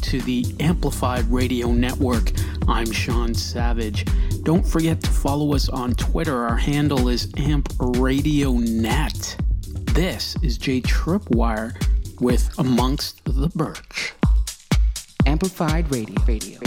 to the Amplified Radio Network. I'm Sean Savage. Don't forget to follow us on Twitter. Our handle is AmpRadioNet. This is Jay Tripwire with Amongst the Birch. Amplified Radio.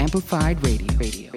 Amplified Radio.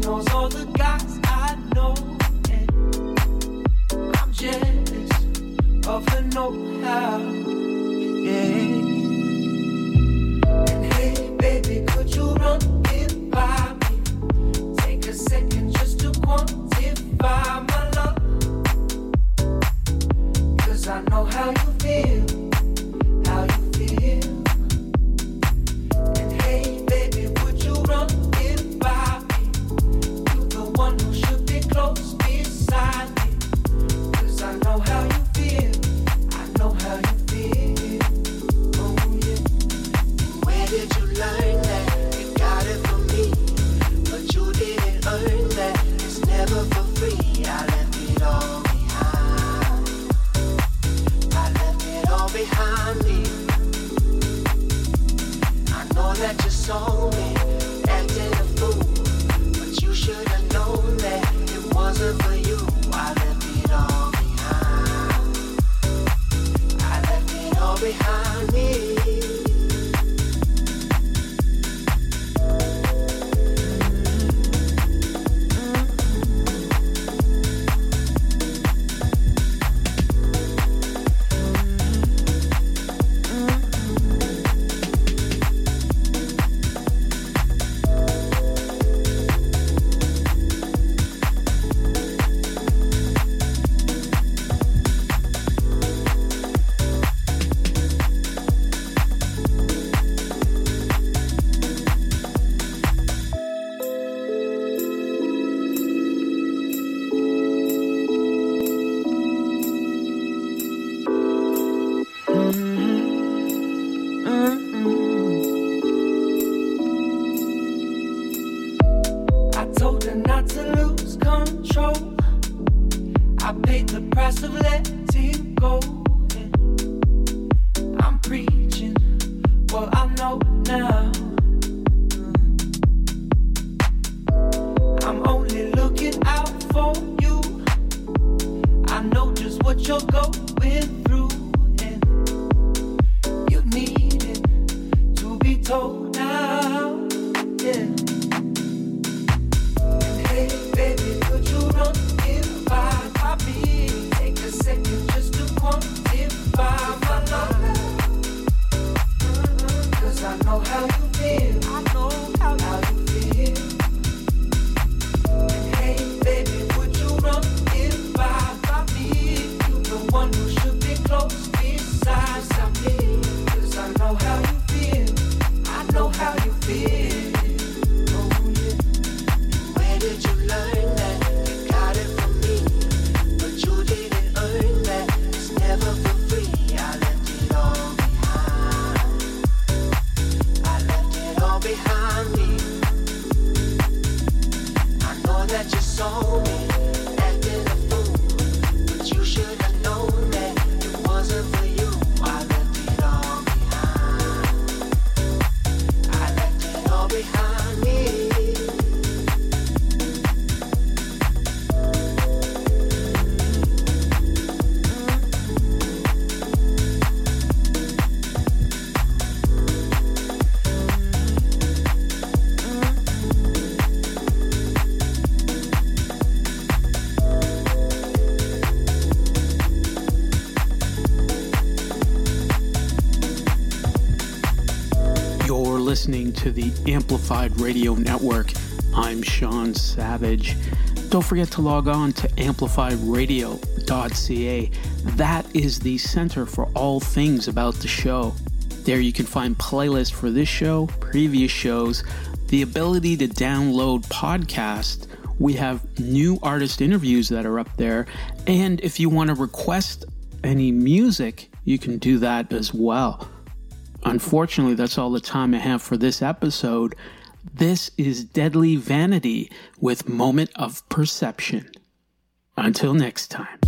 knows all the guys I know, and I'm jealous of the know-how. Yeah. And hey, baby, could you run it by me? Take a second just to quantify my love, 'cause I know how you feel, how you feel. And hey, baby, would you run it by me? You're the one who should be close beside me, 'cause I know how you feel, I know how you feel. Oh yeah. Where did you learn that? You got it from me, but you didn't earn that. It's never for free. I left it all behind. I left it all behind me. I know that you saw me acting a fool, but you should have known that it wasn't for you. I left it all behind. I left it all behind me. I told her not to lose control. I paid the price of letting go. And I'm preaching what I know now. I'm only looking out for you. I know just what you're going through, and you need it to be told now. Yeah. Hey, baby, could you run it by me? Take a second just to quantify my love, 'cause I know how you feel, I know how you feel. And hey, baby, would you run it by me? You're the one who should be close beside me, 'cause I know how you feel, I know how you feel. Oh yeah. Where did you learn that? You got it from me, but you didn't earn that. It's never for free. I left it all behind. I left it all behind me. I know that you saw me acting a fool, but you should have known that it wasn't for you. I left it all behind. I left it all behind me. You're listening to the Amplified Radio Network. I'm Sean Savage. Don't forget to log on to amplifiedradio.ca. That is the center for all things about the show. There you can find playlists for this show, previous shows, the ability to download podcasts. We have new artist interviews that are up there. And if you want to request any music, you can do that as well. Unfortunately, that's all the time I have for this episode. This is Deadly Vanity with Moment of Perception. Until next time.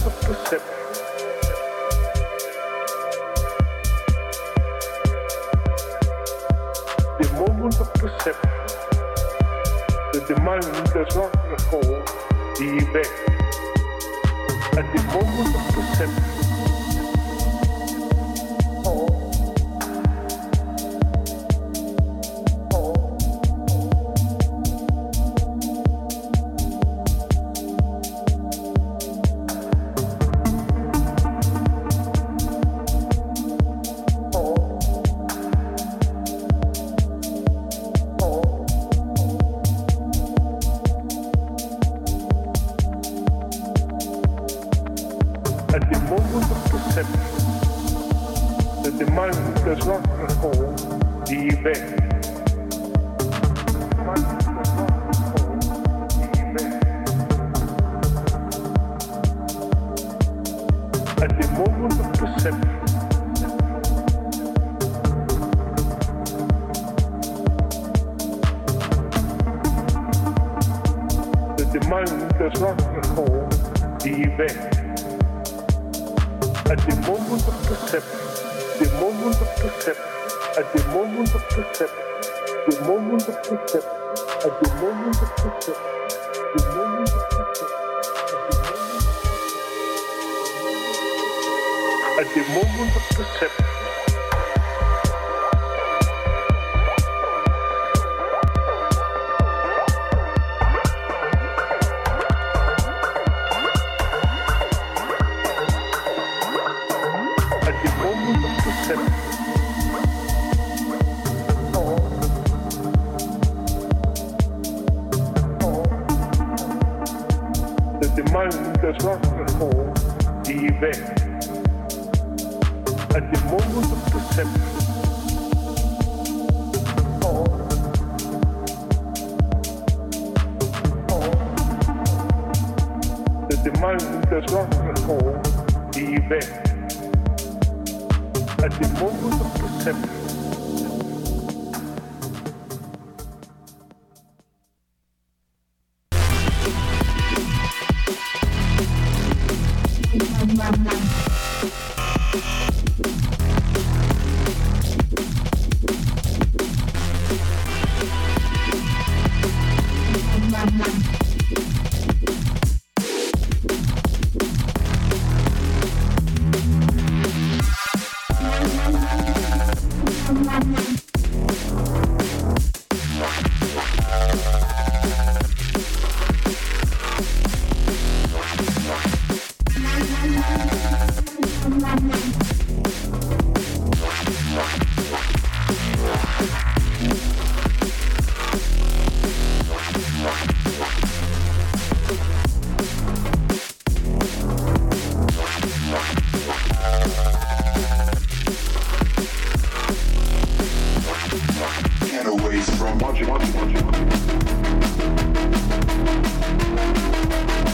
of perception. The moment of perception, that the mind does not record the event. At the moment of perception, does not record the event. At the moment of perception, that the mind does not record the event. At the moment of perception, the moment of perception, at the moment of perception, the moment of perception, at the moment of perception, the moment of perception, at the moment of perception. Does not record the event. At the moment of perception, that the mind does not record the event. At the moment of perception. Getaways from